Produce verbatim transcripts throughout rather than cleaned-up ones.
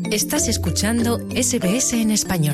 Estás escuchando S B S en español.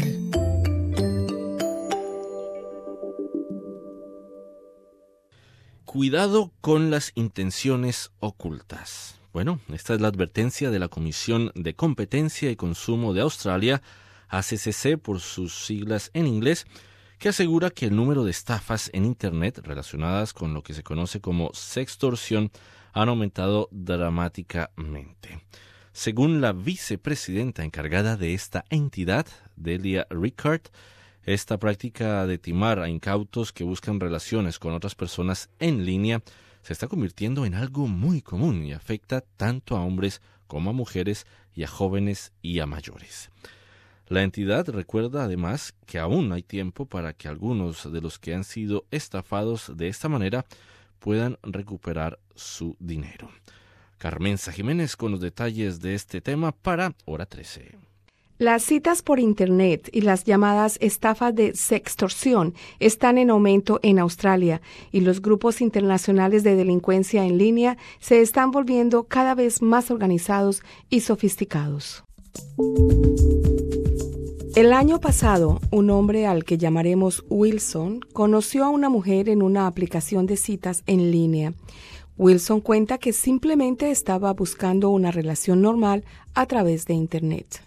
Cuidado con las intenciones ocultas. Bueno, esta es la advertencia de la Comisión de Competencia y Consumo de Australia, A C C C por sus siglas en inglés, que asegura que el número de estafas en Internet relacionadas con lo que se conoce como sextorsión han aumentado dramáticamente. Según la vicepresidenta encargada de esta entidad, Delia Ricard, esta práctica de timar a incautos que buscan relaciones con otras personas en línea se está convirtiendo en algo muy común y afecta tanto a hombres como a mujeres y a jóvenes y a mayores. La entidad recuerda además que aún hay tiempo para que algunos de los que han sido estafados de esta manera puedan recuperar su dinero. Carmenza Jiménez con los detalles de este tema para Hora trece. Las citas por Internet y las llamadas estafas de sextorsión están en aumento en Australia y los grupos internacionales de delincuencia en línea se están volviendo cada vez más organizados y sofisticados. El año pasado, un hombre al que llamaremos Wilson conoció a una mujer en una aplicación de citas en línea. Wilson cuenta que simplemente estaba buscando una relación normal a través de Internet.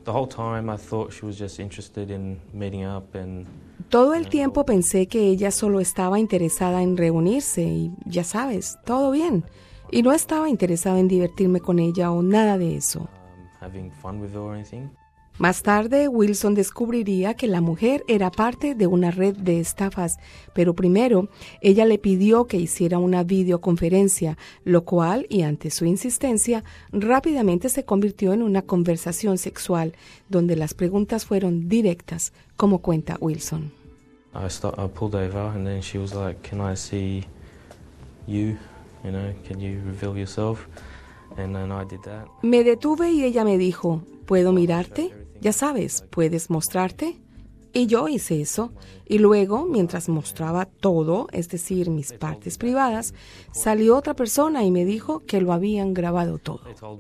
Todo el tiempo pensé que ella solo estaba interesada en reunirse y, ya sabes, todo bien. Y no estaba interesado en divertirme con ella o nada de eso. Más tarde, Wilson descubriría que la mujer era parte de una red de estafas, pero primero ella le pidió que hiciera una videoconferencia, lo cual, y ante su insistencia, rápidamente se convirtió en una conversación sexual, donde las preguntas fueron directas, como cuenta Wilson. I stopped, I pulled over and then she was like, "Can I see you? You know, can you reveal yourself?" And then I did that. Me detuve y ella me dijo, ¿puedo mirarte? Ya sabes, ¿puedes mostrarte? Y yo hice eso. Y luego, mientras mostraba todo, es decir, mis partes privadas, salió otra persona y me dijo que lo habían grabado todo.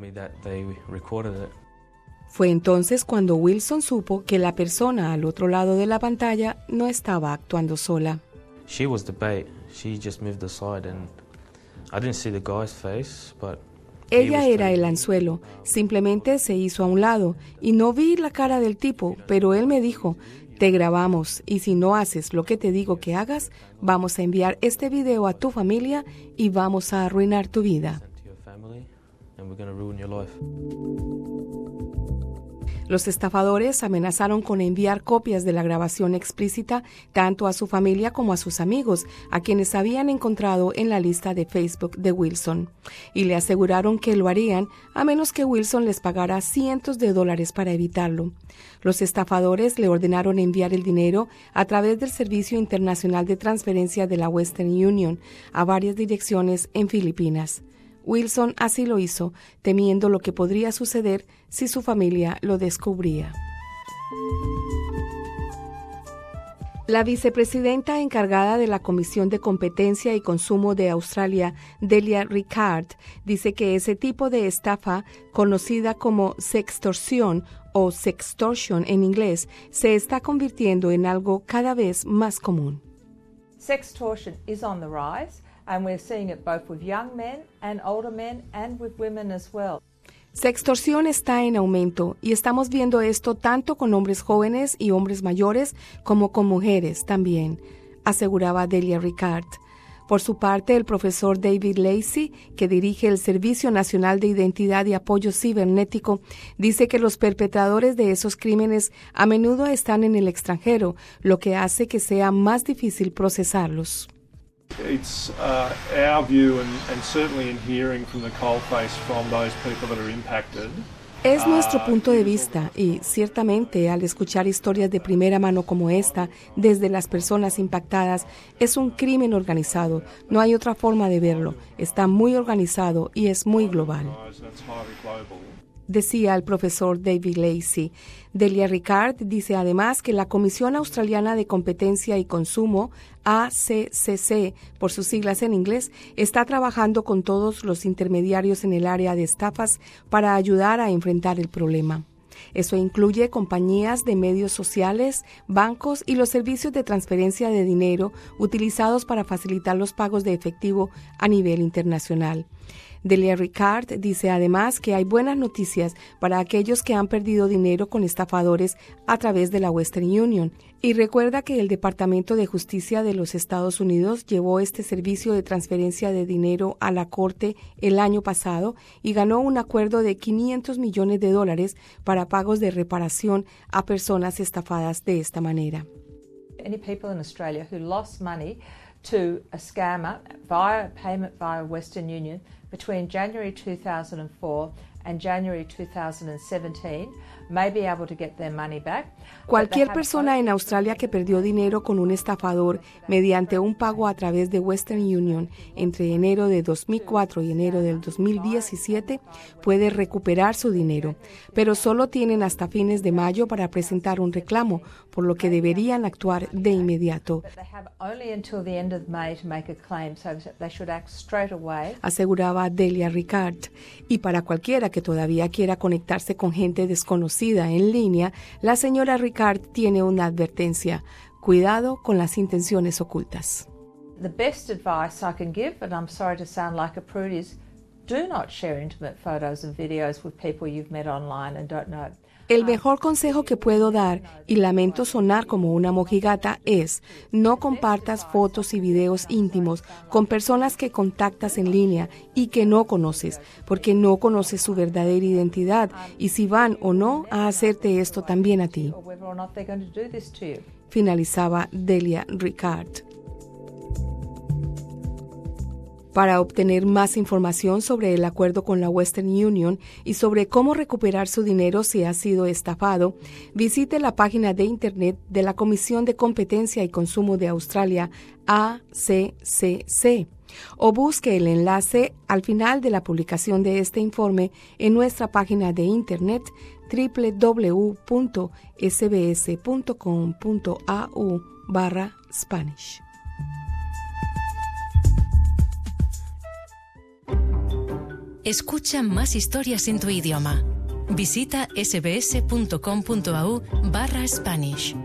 Fue entonces cuando Wilson supo que la persona al otro lado de la pantalla no estaba actuando sola. She was the bait. She just moved aside and I didn't see the guy's face, but Ella era el anzuelo, simplemente se hizo a un lado y no vi la cara del tipo, pero él me dijo, te grabamos y si no haces lo que te digo que hagas, vamos a enviar este video a tu familia y vamos a arruinar tu vida. Los estafadores amenazaron con enviar copias de la grabación explícita tanto a su familia como a sus amigos, a quienes habían encontrado en la lista de Facebook de Wilson, y le aseguraron que lo harían a menos que Wilson les pagara cientos de dólares para evitarlo. Los estafadores le ordenaron enviar el dinero a través del Servicio Internacional de Transferencia de la Western Union a varias direcciones en Filipinas. Wilson así lo hizo, temiendo lo que podría suceder si su familia lo descubría. La vicepresidenta encargada de la Comisión de Competencia y Consumo de Australia, Delia Ricard, dice que ese tipo de estafa, conocida como sextorsión o sextortion en inglés, se está convirtiendo en algo cada vez más común. Sextortion is on the rise. And we're seeing it both with young men and older men and with women as well. Sextorsión está en aumento y estamos viendo esto tanto con hombres jóvenes y hombres mayores como con mujeres también, aseguraba Delia Ricard. Por su parte, el profesor David Lacey, que dirige el Servicio Nacional de Identidad y Apoyo Cibernético, dice que los perpetradores de esos crímenes a menudo están en el extranjero, lo que hace que sea más difícil procesarlos. It's uh, our view, and, and certainly in hearing from the coalface from those people that are impacted. Es nuestro punto de vista y, ciertamente, al escuchar historias de primera mano como esta, desde las personas impactadas, es un crimen organizado. No hay otra forma de verlo. Está muy organizado y es muy global. Decía el profesor David Lacey. Delia Ricard dice además que la Comisión Australiana de Competencia y Consumo, A C C C, por sus siglas en inglés, está trabajando con todos los intermediarios en el área de estafas para ayudar a enfrentar el problema. Eso incluye compañías de medios sociales, bancos y los servicios de transferencia de dinero utilizados para facilitar los pagos de efectivo a nivel internacional. Delia Ricard dice además que hay buenas noticias para aquellos que han perdido dinero con estafadores a través de la Western Union y recuerda que el Departamento de Justicia de los Estados Unidos llevó este servicio de transferencia de dinero a la Corte el año pasado y ganó un acuerdo de quinientos millones de dólares para pagos de reparación a personas estafadas de esta manera. Any people in Australia who lost money to a scammer via payment via Western Union between January two thousand four and January two thousand seventeen may be able to get their money back. Cualquier persona en Australia que perdió dinero con un estafador mediante un pago a través de Western Union entre enero de dos mil cuatro y enero del dos mil diecisiete puede recuperar su dinero, pero solo tienen hasta fines de mayo para presentar un reclamo, por lo que deberían actuar de inmediato. Aseguraba Delia Ricard. Y para cualquiera que todavía quiera conectarse con gente desconocida en línea, la señora Ricard tiene una advertencia: cuidado con las intenciones ocultas. The best advice I can give, and I'm sorry to sound like a prude, is do not share intimate photos and videos with people you've met online and don't know. El mejor consejo que puedo dar, y lamento sonar como una mojigata, es no compartas fotos y videos íntimos con personas que contactas en línea y que no conoces, porque no conoces su verdadera identidad y si van o no a hacerte esto también a ti. Finalizaba Delia Ricard. Para obtener más información sobre el acuerdo con la Western Union y sobre cómo recuperar su dinero si ha sido estafado, visite la página de Internet de la Comisión de Competencia y Consumo de Australia, A C C C, o busque el enlace al final de la publicación de este informe en nuestra página de Internet doble u doble u doble u punto s b s punto com punto a u barra Spanish. Escucha más historias en tu idioma. Visita sbs punto com punto a u barra Spanish.